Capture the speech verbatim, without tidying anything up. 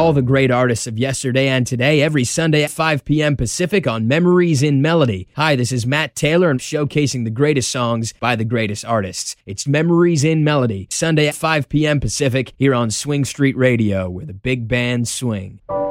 all the great artists of yesterday and today every Sunday at five p.m. Pacific on Memories in Melody. Hi, this is Matt Taylor. I'm showcasing the greatest songs by the greatest artists. It's Memories in Melody, Sunday at five p.m. Pacific here on Swing Street Radio, where the big bands swing.